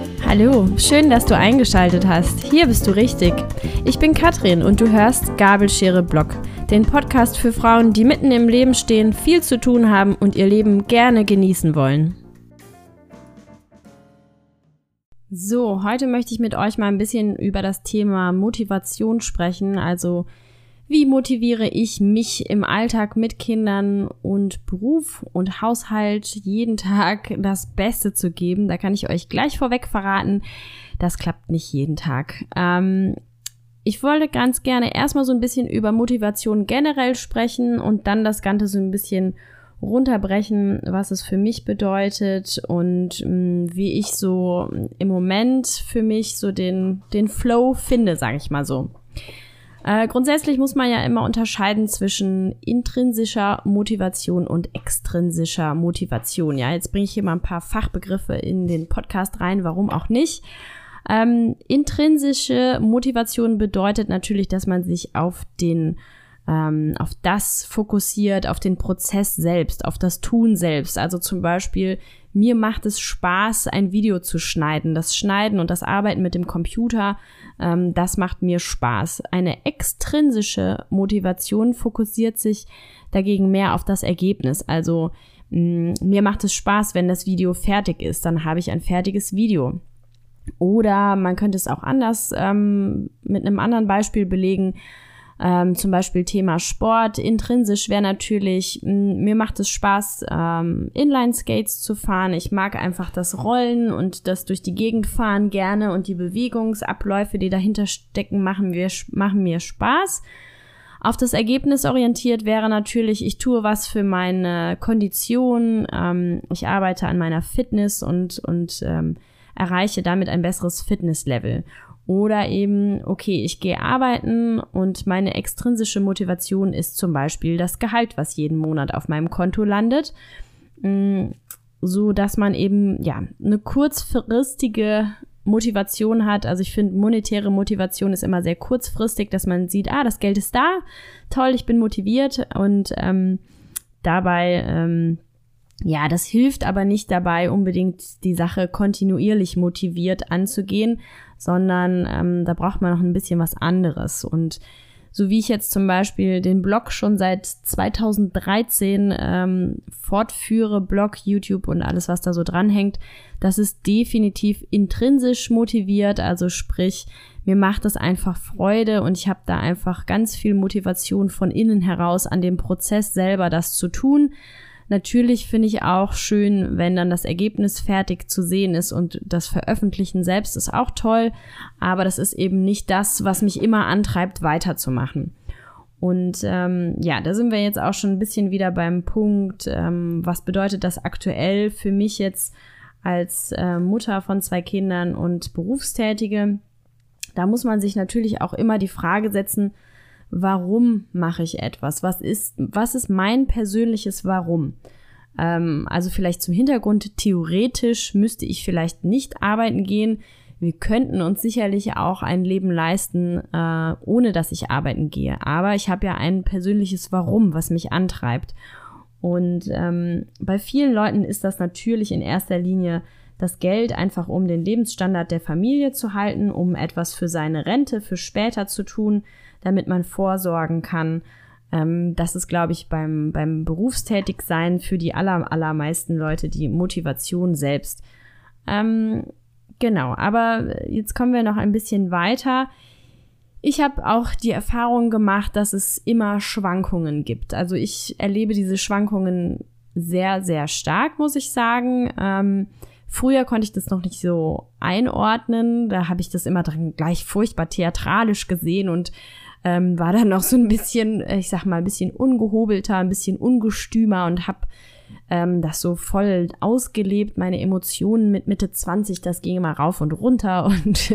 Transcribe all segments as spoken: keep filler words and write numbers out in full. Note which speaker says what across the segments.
Speaker 1: Hallo, schön, dass du eingeschaltet hast. Hier bist du richtig. Ich bin Katrin und du hörst Gabelschere Blog, den Podcast für Frauen, die mitten im Leben stehen, viel zu tun haben und ihr Leben gerne genießen wollen. So, heute möchte ich mit euch mal ein bisschen über das Thema Motivation sprechen, also wie motiviere ich mich im Alltag mit Kindern und Beruf und Haushalt jeden Tag das Beste zu geben? Da kann ich euch gleich vorweg verraten, das klappt nicht jeden Tag. Ähm, ich wollte ganz gerne erstmal so ein bisschen über Motivation generell sprechen und dann das Ganze so ein bisschen runterbrechen, was es für mich bedeutet und mh, wie ich so im Moment für mich so den, den Flow finde, sage ich mal so. Äh, grundsätzlich muss man ja immer unterscheiden zwischen intrinsischer Motivation und extrinsischer Motivation. Ja, jetzt bringe ich hier mal ein paar Fachbegriffe in den Podcast rein, warum auch nicht. Ähm, intrinsische Motivation bedeutet natürlich, dass man sich auf den ähm, auf das fokussiert, auf den Prozess selbst, auf das Tun selbst. Also zum Beispiel, mir macht es Spaß, ein Video zu schneiden. Das Schneiden und das Arbeiten mit dem Computer, ähm, das macht mir Spaß. Eine extrinsische Motivation fokussiert sich dagegen mehr auf das Ergebnis. Also mh, mir macht es Spaß, wenn das Video fertig ist, dann habe ich ein fertiges Video. Oder man könnte es auch anders ähm, mit einem anderen Beispiel belegen. Ähm, zum Beispiel Thema Sport. Intrinsisch wäre natürlich, mh, mir macht es Spaß, ähm, Inline-Skates zu fahren. Ich mag einfach das Rollen und das durch die Gegend fahren gerne und die Bewegungsabläufe, die dahinter stecken, machen, wir, machen mir Spaß. Auf das Ergebnis orientiert wäre natürlich, ich tue was für meine Kondition, ähm, ich arbeite an meiner Fitness und, und ähm, erreiche damit ein besseres Fitnesslevel. Oder eben, okay, ich gehe arbeiten und meine extrinsische Motivation ist zum Beispiel das Gehalt, was jeden Monat auf meinem Konto landet, so dass man eben ja eine kurzfristige Motivation hat. Also ich finde, monetäre Motivation ist immer sehr kurzfristig, dass man sieht, ah, das Geld ist da, toll, ich bin motiviert und ähm, dabei ähm, ja, das hilft aber nicht dabei, unbedingt die Sache kontinuierlich motiviert anzugehen, sondern ähm, da braucht man noch ein bisschen was anderes. Und so wie ich jetzt zum Beispiel den Blog schon seit zweitausenddreizehn ähm, fortführe, Blog, YouTube und alles, was da so dranhängt, das ist definitiv intrinsisch motiviert, also sprich, mir macht es einfach Freude und ich habe da einfach ganz viel Motivation von innen heraus an dem Prozess selber, das zu tun. Natürlich finde ich auch schön, wenn dann das Ergebnis fertig zu sehen ist und das Veröffentlichen selbst ist auch toll, aber das ist eben nicht das, was mich immer antreibt, weiterzumachen. Und ähm, ja, da sind wir jetzt auch schon ein bisschen wieder beim Punkt, ähm, was bedeutet das aktuell für mich jetzt als äh, Mutter von zwei Kindern und Berufstätige. Da muss man sich natürlich auch immer die Frage setzen, warum mache ich etwas? Was ist, was ist mein persönliches Warum? Ähm, also vielleicht zum Hintergrund, theoretisch müsste ich vielleicht nicht arbeiten gehen. Wir könnten uns sicherlich auch ein Leben leisten, äh, ohne dass ich arbeiten gehe. Aber ich habe ja ein persönliches Warum, was mich antreibt. Und ähm, bei vielen Leuten ist das natürlich in erster Linie das Geld, einfach um den Lebensstandard der Familie zu halten, um etwas für seine Rente, für später zu tun, damit man vorsorgen kann. Ähm, das ist, glaube ich, beim, beim Berufstätigsein für die aller, allermeisten Leute die Motivation selbst. Ähm, genau, aber jetzt kommen wir noch ein bisschen weiter. Ich habe auch die Erfahrung gemacht, dass es immer Schwankungen gibt. Also ich erlebe diese Schwankungen sehr, sehr stark, muss ich sagen. Ähm, Früher konnte ich das noch nicht so einordnen. Da habe ich das immer dran gleich furchtbar theatralisch gesehen und ähm, war dann noch so ein bisschen, ich sag mal, ein bisschen ungehobelter, ein bisschen ungestümer und habe ähm, das so voll ausgelebt. Meine Emotionen mit Mitte zwanzig, das ging immer rauf und runter und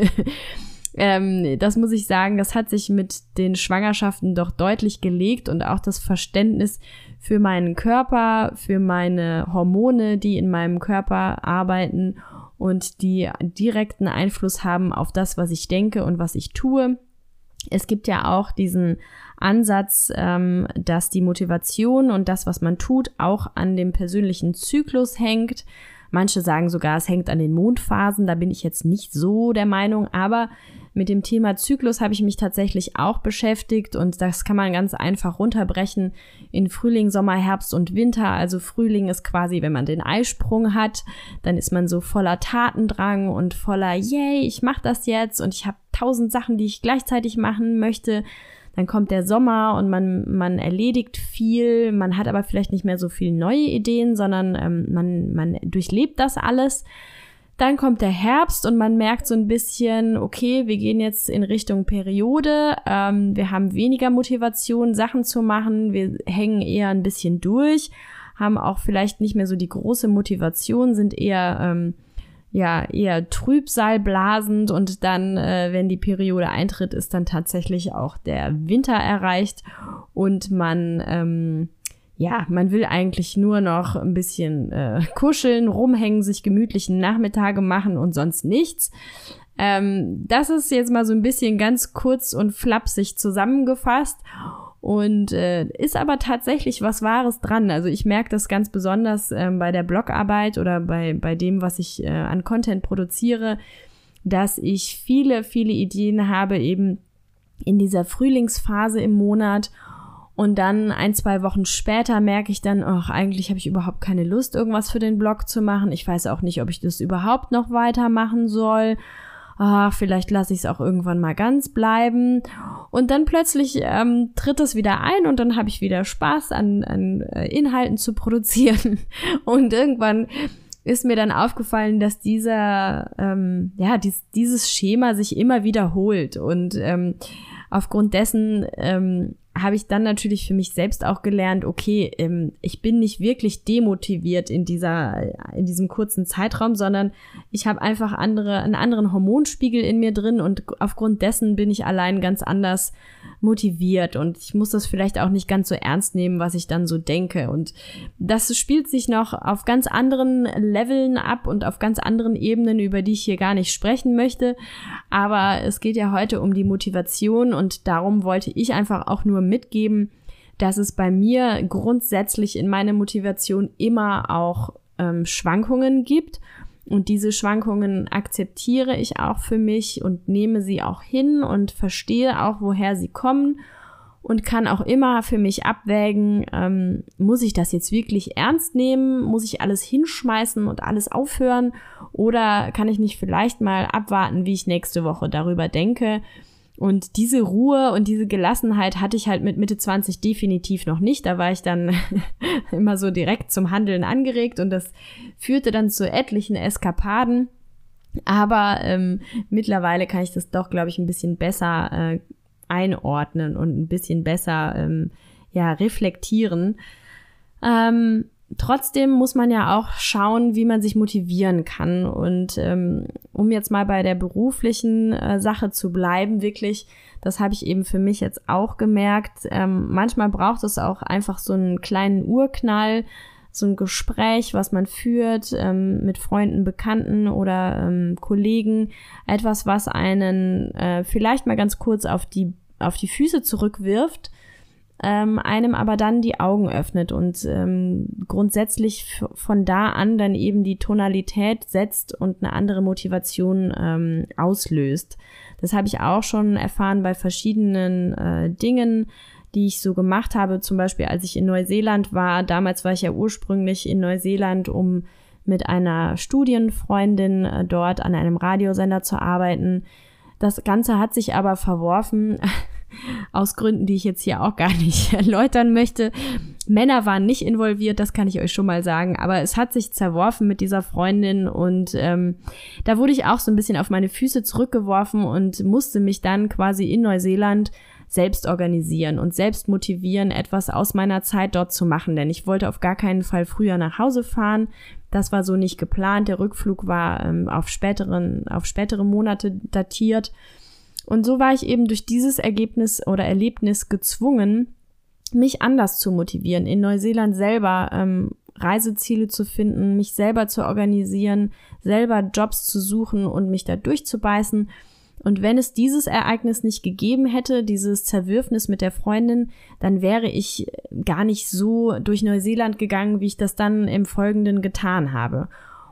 Speaker 1: ähm, das muss ich sagen, das hat sich mit den Schwangerschaften doch deutlich gelegt und auch das Verständnis für meinen Körper, für meine Hormone, die in meinem Körper arbeiten und die direkten Einfluss haben auf das, was ich denke und was ich tue. Es gibt ja auch diesen Ansatz, ähm, dass die Motivation und das, was man tut, auch an dem persönlichen Zyklus hängt. Manche sagen sogar, es hängt an den Mondphasen, da bin ich jetzt nicht so der Meinung, aber mit dem Thema Zyklus habe ich mich tatsächlich auch beschäftigt und das kann man ganz einfach runterbrechen in Frühling, Sommer, Herbst und Winter. Also Frühling ist quasi, wenn man den Eisprung hat, dann ist man so voller Tatendrang und voller, yay, ich mache das jetzt und ich habe tausend Sachen, die ich gleichzeitig machen möchte. Dann kommt der Sommer und man, man erledigt viel, man hat aber vielleicht nicht mehr so viele neue Ideen, sondern ähm, man, man durchlebt das alles. Dann kommt der Herbst und man merkt so ein bisschen, okay, wir gehen jetzt in Richtung Periode, ähm, wir haben weniger Motivation, Sachen zu machen, wir hängen eher ein bisschen durch, haben auch vielleicht nicht mehr so die große Motivation, sind eher, ähm, ja, eher trübsalblasend und dann, äh, wenn die Periode eintritt, ist dann tatsächlich auch der Winter erreicht und man, ähm, ja, man will eigentlich nur noch ein bisschen äh, kuscheln, rumhängen, sich gemütlichen Nachmittage machen und sonst nichts. Ähm, das ist jetzt mal so ein bisschen ganz kurz und flapsig zusammengefasst und äh, ist aber tatsächlich was Wahres dran. Also ich merke das ganz besonders ähm, bei der Blogarbeit oder bei, bei dem, was ich äh, an Content produziere, dass ich viele, viele Ideen habe eben in dieser Frühlingsphase im Monat. Und dann ein, zwei Wochen später merke ich dann, ach, eigentlich habe ich überhaupt keine Lust, irgendwas für den Blog zu machen. Ich weiß auch nicht, ob ich das überhaupt noch weitermachen soll. Ah, vielleicht lasse ich es auch irgendwann mal ganz bleiben. Und dann plötzlich ähm, tritt es wieder ein und dann habe ich wieder Spaß an, an äh, Inhalten zu produzieren. Und irgendwann ist mir dann aufgefallen, dass dieser, ähm, ja, dies, dieses Schema sich immer wiederholt. Und ähm, aufgrund dessen ähm, habe ich dann natürlich für mich selbst auch gelernt, okay, ähm, ich bin nicht wirklich demotiviert in dieser, in diesem kurzen Zeitraum, sondern ich habe einfach andere, einen anderen Hormonspiegel in mir drin und aufgrund dessen bin ich allein ganz anders motiviert und ich muss das vielleicht auch nicht ganz so ernst nehmen, was ich dann so denke und das spielt sich noch auf ganz anderen Leveln ab und auf ganz anderen Ebenen, über die ich hier gar nicht sprechen möchte, aber es geht ja heute um die Motivation und darum wollte ich einfach auch nur mitgeben, dass es bei mir grundsätzlich in meiner Motivation immer auch ähm, Schwankungen gibt und diese Schwankungen akzeptiere ich auch für mich und nehme sie auch hin und verstehe auch, woher sie kommen und kann auch immer für mich abwägen, ähm, muss ich das jetzt wirklich ernst nehmen, muss ich alles hinschmeißen und alles aufhören oder kann ich nicht vielleicht mal abwarten, wie ich nächste Woche darüber denke. Und diese Ruhe und diese Gelassenheit hatte ich halt mit Mitte zwanzig definitiv noch nicht. Da war ich dann immer so direkt zum Handeln angeregt und das führte dann zu etlichen Eskapaden. Aber ähm, mittlerweile kann ich das doch, glaube ich, ein bisschen besser äh, einordnen und ein bisschen besser ähm, ja, reflektieren. Ähm, Trotzdem muss man ja auch schauen, wie man sich motivieren kann. Und ähm, um jetzt mal bei der beruflichen äh, Sache zu bleiben, wirklich, das habe ich eben für mich jetzt auch gemerkt, ähm, manchmal braucht es auch einfach so einen kleinen Urknall, so ein Gespräch, was man führt ähm, mit Freunden, Bekannten oder ähm, Kollegen, etwas, was einen äh, vielleicht mal ganz kurz auf die, auf die Füße zurückwirft, Ähm, einem aber dann die Augen öffnet und ähm, grundsätzlich f- von da an dann eben die Tonalität setzt und eine andere Motivation ähm, auslöst. Das habe ich auch schon erfahren bei verschiedenen äh, Dingen, die ich so gemacht habe, zum Beispiel als ich in Neuseeland war. Damals war ich ja ursprünglich in Neuseeland, um mit einer Studienfreundin äh, dort an einem Radiosender zu arbeiten. Das Ganze hat sich aber verworfen, aus Gründen, die ich jetzt hier auch gar nicht erläutern möchte. Männer waren nicht involviert, das kann ich euch schon mal sagen, aber es hat sich zerworfen mit dieser Freundin und ähm, da wurde ich auch so ein bisschen auf meine Füße zurückgeworfen und musste mich dann quasi in Neuseeland selbst organisieren und selbst motivieren, etwas aus meiner Zeit dort zu machen, denn ich wollte auf gar keinen Fall früher nach Hause fahren. Das war so nicht geplant. Der Rückflug war ähm, auf späteren, auf spätere Monate datiert. Und so war ich eben durch dieses Ergebnis oder Erlebnis gezwungen, mich anders zu motivieren, in Neuseeland selber ähm, Reiseziele zu finden, mich selber zu organisieren, selber Jobs zu suchen und mich da durchzubeißen. Und wenn es dieses Ereignis nicht gegeben hätte, dieses Zerwürfnis mit der Freundin, dann wäre ich gar nicht so durch Neuseeland gegangen, wie ich das dann im Folgenden getan habe.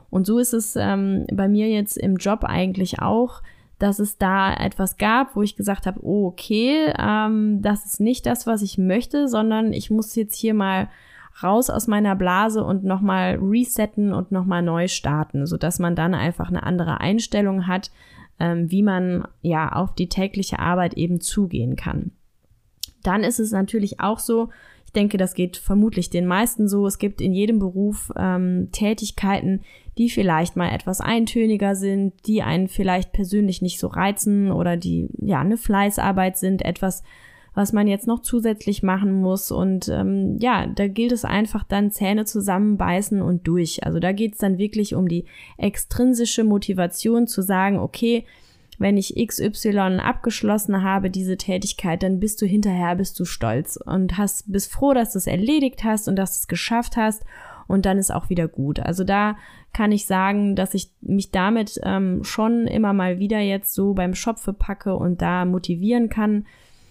Speaker 1: Und so ist es ähm, bei mir jetzt im Job eigentlich auch, dass es da etwas gab, wo ich gesagt habe, oh, okay, ähm, das ist nicht das, was ich möchte, sondern ich muss jetzt hier mal raus aus meiner Blase und nochmal resetten und nochmal neu starten, sodass man dann einfach eine andere Einstellung hat, ähm, wie man ja auf die tägliche Arbeit eben zugehen kann. Dann ist es natürlich auch so, ich denke, das geht vermutlich den meisten so, es gibt in jedem Beruf ähm, Tätigkeiten, die vielleicht mal etwas eintöniger sind, die einen vielleicht persönlich nicht so reizen oder die ja eine Fleißarbeit sind, etwas, was man jetzt noch zusätzlich machen muss. Und ähm, ja, da gilt es einfach dann Zähne zusammenbeißen und durch. Also da geht es dann wirklich um die extrinsische Motivation zu sagen, okay, wenn ich X Y abgeschlossen habe, diese Tätigkeit, dann bist du hinterher, bist du stolz und hast, bist froh, dass du es erledigt hast und dass du es geschafft hast und dann ist auch wieder gut. Also da kann ich sagen, dass ich mich damit ähm, schon immer mal wieder jetzt so beim Schopfe packe und da motivieren kann,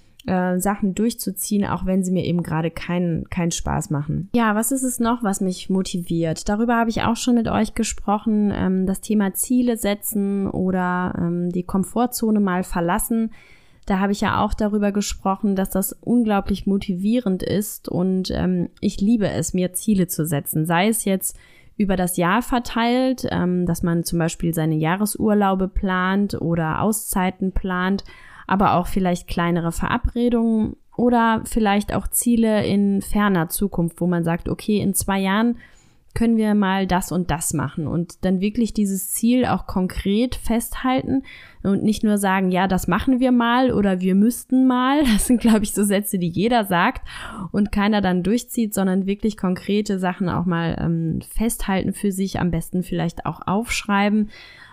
Speaker 1: äh, Sachen durchzuziehen, auch wenn sie mir eben gerade keinen keinen Spaß machen. Ja, was ist es noch, was mich motiviert? Darüber habe ich auch schon mit euch gesprochen, ähm, das Thema Ziele setzen oder ähm, die Komfortzone mal verlassen. Da habe ich ja auch darüber gesprochen, dass das unglaublich motivierend ist und ähm, ich liebe es, mir Ziele zu setzen, sei es jetzt über das Jahr verteilt, ähm, dass man zum Beispiel seine Jahresurlaube plant oder Auszeiten plant, aber auch vielleicht kleinere Verabredungen oder vielleicht auch Ziele in ferner Zukunft, wo man sagt, okay, in zwei Jahren können wir mal das und das machen und dann wirklich dieses Ziel auch konkret festhalten und nicht nur sagen, ja, das machen wir mal oder wir müssten mal. Das sind, glaube ich, so Sätze, die jeder sagt und keiner dann durchzieht, sondern wirklich konkrete Sachen auch mal ähm, festhalten für sich, am besten vielleicht auch aufschreiben.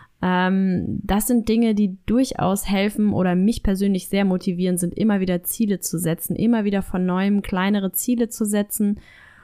Speaker 1: Ähm, das sind Dinge, die durchaus helfen oder mich persönlich sehr motivieren, sind immer wieder Ziele zu setzen, immer wieder von neuem kleinere Ziele zu setzen.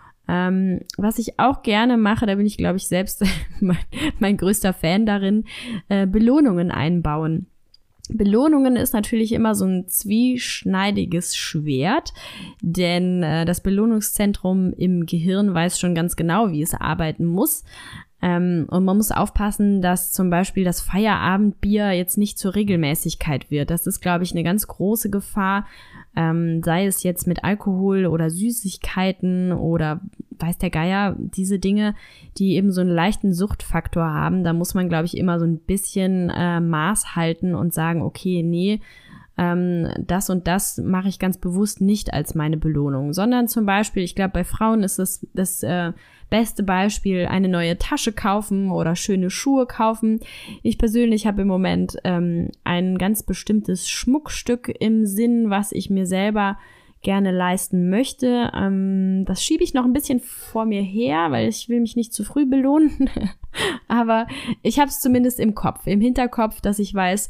Speaker 1: Ähm, was ich auch gerne mache, da bin ich, glaube ich, selbst mein, mein größter Fan darin, äh, Belohnungen einbauen. Belohnungen ist natürlich immer so ein zwieschneidiges Schwert, denn äh, das Belohnungszentrum im Gehirn weiß schon ganz genau, wie es arbeiten muss. Ähm, und man muss aufpassen, dass zum Beispiel das Feierabendbier jetzt nicht zur Regelmäßigkeit wird. Das ist, glaube ich, eine ganz große Gefahr, ähm, sei es jetzt mit Alkohol oder Süßigkeiten oder weiß der Geier, diese Dinge, die eben so einen leichten Suchtfaktor haben. Da muss man, glaube ich, immer so ein bisschen äh, Maß halten und sagen, okay, nee, ähm, das und das mache ich ganz bewusst nicht als meine Belohnung, sondern zum Beispiel, ich glaube, bei Frauen ist es das äh, beste Beispiel, eine neue Tasche kaufen oder schöne Schuhe kaufen. Ich persönlich habe im Moment ähm, ein ganz bestimmtes Schmuckstück im Sinn, was ich mir selber gerne leisten möchte. Ähm, das schiebe ich noch ein bisschen vor mir her, weil ich will mich nicht zu früh belohnen. Aber ich habe es zumindest im Kopf, im Hinterkopf, dass ich weiß,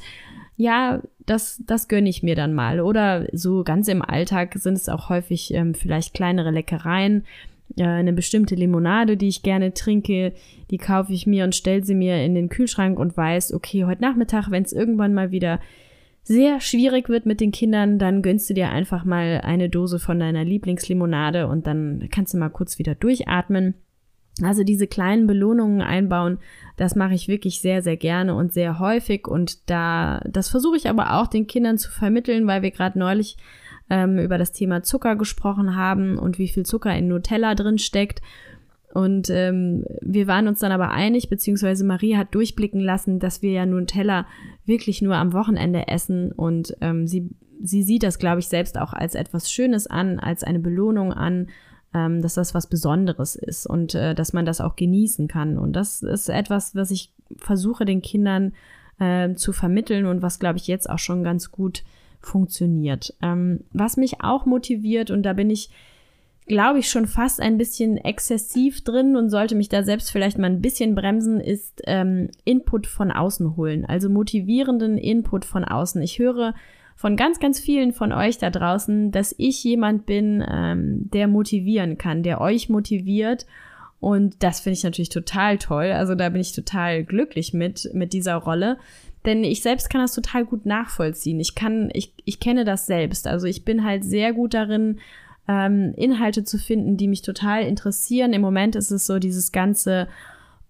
Speaker 1: ja, das, das gönne ich mir dann mal. Oder so ganz im Alltag sind es auch häufig ähm, vielleicht kleinere Leckereien. Äh, eine bestimmte Limonade, die ich gerne trinke, die kaufe ich mir und stelle sie mir in den Kühlschrank und weiß, okay, heute Nachmittag, wenn es irgendwann mal wieder sehr schwierig wird mit den Kindern, dann gönnst du dir einfach mal eine Dose von deiner Lieblingslimonade und dann kannst du mal kurz wieder durchatmen. Also diese kleinen Belohnungen einbauen, das mache ich wirklich sehr, sehr gerne und sehr häufig und da, das versuche ich aber auch den Kindern zu vermitteln, weil wir gerade neulich ähm, über das Thema Zucker gesprochen haben und wie viel Zucker in Nutella drin steckt. Und ähm, wir waren uns dann aber einig, beziehungsweise Marie hat durchblicken lassen, dass wir ja Nutella wirklich nur am Wochenende essen und ähm, sie, sie sieht das, glaube ich, selbst auch als etwas Schönes an, als eine Belohnung an, ähm, dass das was Besonderes ist und äh, dass man das auch genießen kann. Und das ist etwas, was ich versuche den Kindern äh, zu vermitteln und was, glaube ich, jetzt auch schon ganz gut funktioniert. Ähm, was mich auch motiviert, und da bin ich, glaube ich, schon fast ein bisschen exzessiv drin und sollte mich da selbst vielleicht mal ein bisschen bremsen, ist ähm, Input von außen holen, also motivierenden Input von außen. Ich höre von ganz, ganz vielen von euch da draußen, dass ich jemand bin, ähm, der motivieren kann, der euch motiviert. Und das finde ich natürlich total toll. Also da bin ich total glücklich mit, mit dieser Rolle. Denn ich selbst kann das total gut nachvollziehen. Ich kann, ich, ich kenne das selbst. Also ich bin halt sehr gut darin, ähm, Inhalte zu finden, die mich total interessieren. Im Moment ist es so dieses ganze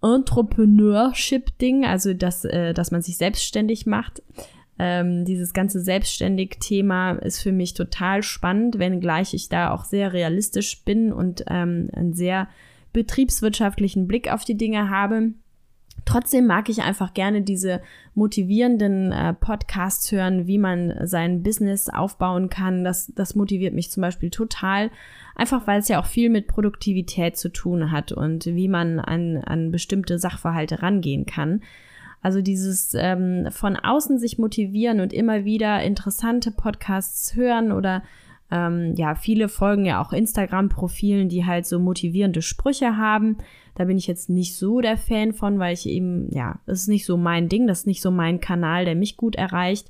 Speaker 1: Entrepreneurship-Ding, also dass, äh, dass man sich selbstständig macht. Ähm, dieses ganze Selbstständig-Thema ist für mich total spannend, wenngleich ich da auch sehr realistisch bin und ähm, einen sehr betriebswirtschaftlichen Blick auf die Dinge habe. Trotzdem mag ich einfach gerne diese motivierenden äh, Podcasts hören, wie man sein Business aufbauen kann. Das, das motiviert mich zum Beispiel total, einfach weil es ja auch viel mit Produktivität zu tun hat und wie man an, an bestimmte Sachverhalte rangehen kann. Also dieses ähm, von außen sich motivieren und immer wieder interessante Podcasts hören oder ähm, ja, viele folgen ja auch Instagram-Profilen, die halt so motivierende Sprüche haben. Da bin ich jetzt nicht so der Fan von, weil ich eben, ja, das ist nicht so mein Ding, das ist nicht so mein Kanal, der mich gut erreicht.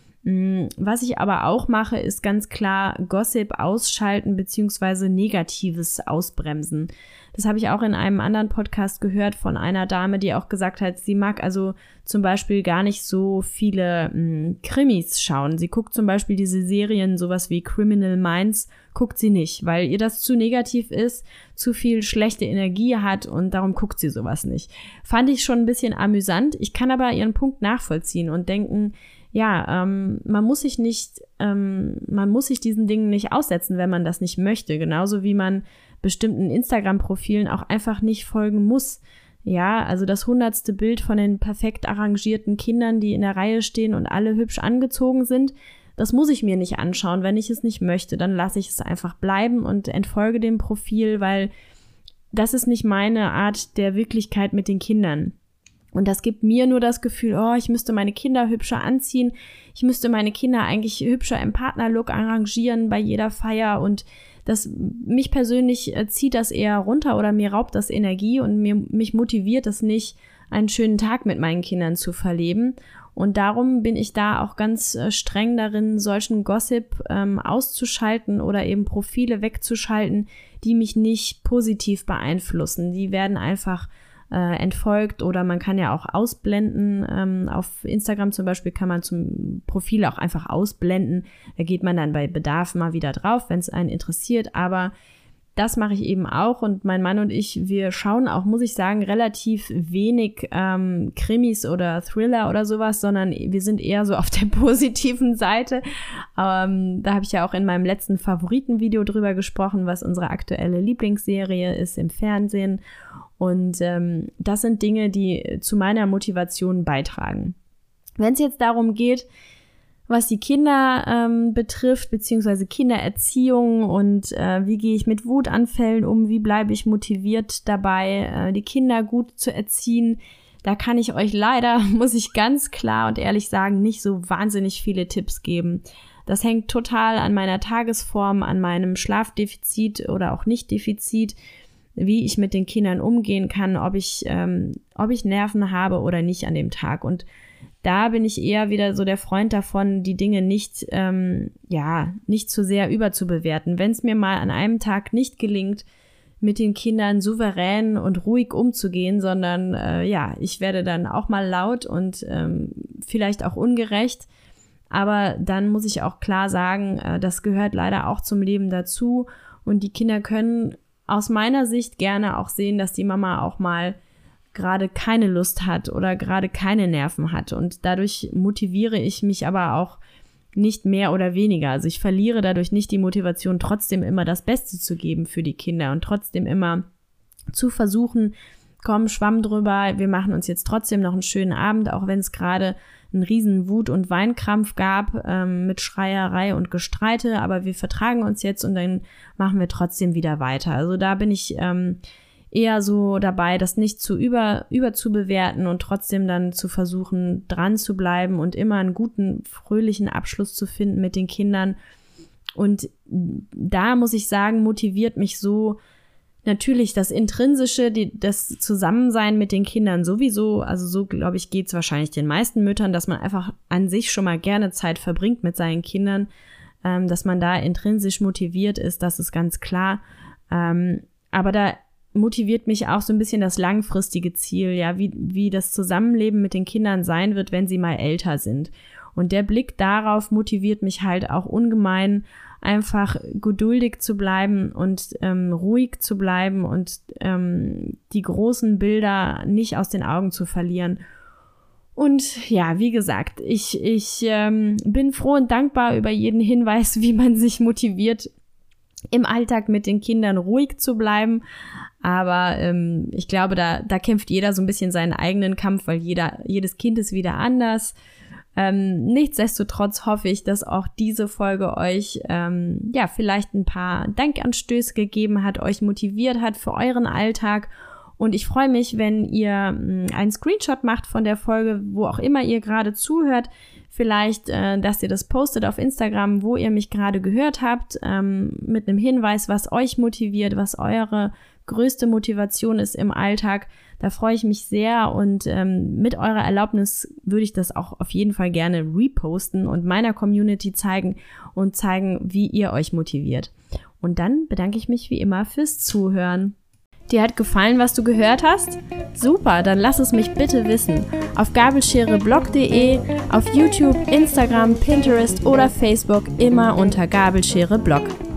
Speaker 1: Was ich aber auch mache, ist ganz klar Gossip ausschalten beziehungsweise Negatives ausbremsen. Das habe ich auch in einem anderen Podcast gehört von einer Dame, die auch gesagt hat, sie mag also zum Beispiel gar nicht so viele mh, Krimis schauen. Sie guckt zum Beispiel diese Serien, sowas wie Criminal Minds, guckt sie nicht, weil ihr das zu negativ ist, zu viel schlechte Energie hat und darum guckt sie sowas nicht. Fand ich schon ein bisschen amüsant. Ich kann aber ihren Punkt nachvollziehen und denken, ja, ähm, man muss sich nicht, ähm, man muss sich diesen Dingen nicht aussetzen, wenn man das nicht möchte. Genauso wie man bestimmten Instagram-Profilen auch einfach nicht folgen muss. Ja, also das hundertste Bild von den perfekt arrangierten Kindern, die in der Reihe stehen und alle hübsch angezogen sind, das muss ich mir nicht anschauen. Wenn ich es nicht möchte, dann lasse ich es einfach bleiben und entfolge dem Profil, weil das ist nicht meine Art der Wirklichkeit mit den Kindern. Und das gibt mir nur das Gefühl, oh, ich müsste meine Kinder hübscher anziehen, ich müsste meine Kinder eigentlich hübscher im Partnerlook arrangieren bei jeder Feier und das, mich persönlich zieht das eher runter oder mir raubt das Energie und mir, mich motiviert es nicht, einen schönen Tag mit meinen Kindern zu verleben. Und darum bin ich da auch ganz streng darin, solchen Gossip ähm, auszuschalten oder eben Profile wegzuschalten, die mich nicht positiv beeinflussen. Die werden einfach Äh, entfolgt oder man kann ja auch ausblenden. Ähm, auf Instagram zum Beispiel kann man zum Profil auch einfach ausblenden. Da geht man dann bei Bedarf mal wieder drauf, wenn es einen interessiert. Aber das mache ich eben auch und mein Mann und ich, wir schauen auch, muss ich sagen, relativ wenig ähm, Krimis oder Thriller oder sowas, sondern wir sind eher so auf der positiven Seite. Ähm, da habe ich ja auch in meinem letzten Favoritenvideo drüber gesprochen, was unsere aktuelle Lieblingsserie ist im Fernsehen. Und ähm, das sind Dinge, die zu meiner Motivation beitragen. Wenn es jetzt darum geht, was die Kinder ähm, betrifft, beziehungsweise Kindererziehung und äh, wie gehe ich mit Wutanfällen um, wie bleibe ich motiviert dabei, äh, die Kinder gut zu erziehen, da kann ich euch leider, muss ich ganz klar und ehrlich sagen, nicht so wahnsinnig viele Tipps geben. Das hängt total an meiner Tagesform, an meinem Schlafdefizit oder auch Nicht-Defizit, wie ich mit den Kindern umgehen kann, ob ich, ähm, ob ich Nerven habe oder nicht an dem Tag. Und da bin ich eher wieder so der Freund davon, die Dinge nicht, ähm, ja, nicht zu sehr überzubewerten. Wenn es mir mal an einem Tag nicht gelingt, mit den Kindern souverän und ruhig umzugehen, sondern äh, ja, ich werde dann auch mal laut und ähm, vielleicht auch ungerecht. Aber dann muss ich auch klar sagen, äh, das gehört leider auch zum Leben dazu. Und die Kinder können aus meiner Sicht gerne auch sehen, dass die Mama auch mal gerade keine Lust hat oder gerade keine Nerven hat. Und dadurch motiviere ich mich aber auch nicht mehr oder weniger. Also ich verliere dadurch nicht die Motivation, trotzdem immer das Beste zu geben für die Kinder und trotzdem immer zu versuchen, komm, schwamm drüber, wir machen uns jetzt trotzdem noch einen schönen Abend, auch wenn es gerade einen riesen Wut- und Weinkrampf gab ähm, mit Schreierei und Gestreite, aber wir vertragen uns jetzt und dann machen wir trotzdem wieder weiter. Also da bin ich ähm, eher so dabei, das nicht zu über, überzubewerten und trotzdem dann zu versuchen, dran zu bleiben und immer einen guten, fröhlichen Abschluss zu finden mit den Kindern. Und da muss ich sagen, motiviert mich so natürlich das Intrinsische, die, das Zusammensein mit den Kindern sowieso, also so, glaube ich, geht es wahrscheinlich den meisten Müttern, dass man einfach an sich schon mal gerne Zeit verbringt mit seinen Kindern, ähm, dass man da intrinsisch motiviert ist, das ist ganz klar. Ähm, aber da motiviert mich auch so ein bisschen das langfristige Ziel, ja, wie, wie das Zusammenleben mit den Kindern sein wird, wenn sie mal älter sind. Und der Blick darauf motiviert mich halt auch ungemein, einfach geduldig zu bleiben und ähm, ruhig zu bleiben und ähm, die großen Bilder nicht aus den Augen zu verlieren. Und ja, wie gesagt, ich, ich ähm, bin froh und dankbar über jeden Hinweis, wie man sich motiviert, im Alltag mit den Kindern ruhig zu bleiben. Aber ähm, ich glaube, da, da kämpft jeder so ein bisschen seinen eigenen Kampf, weil jeder, jedes Kind ist wieder anders. Ähm, nichtsdestotrotz hoffe ich, dass auch diese Folge euch ähm, ja vielleicht ein paar Denkanstöße gegeben hat, euch motiviert hat für euren Alltag. Und ich freue mich, wenn ihr mh, einen Screenshot macht von der Folge, wo auch immer ihr gerade zuhört. Vielleicht, äh, dass ihr das postet auf Instagram, wo ihr mich gerade gehört habt, ähm, mit einem Hinweis, was euch motiviert, was eure größte Motivation ist im Alltag. Da freue ich mich sehr und ähm, mit eurer Erlaubnis würde ich das auch auf jeden Fall gerne reposten und meiner Community zeigen und zeigen, wie ihr euch motiviert. Und dann bedanke ich mich wie immer fürs Zuhören. Dir hat gefallen, was du gehört hast? Super, dann lass es mich bitte wissen. Auf gabelschereblog punkt de, auf YouTube, Instagram, Pinterest oder Facebook immer unter Gabelschereblog.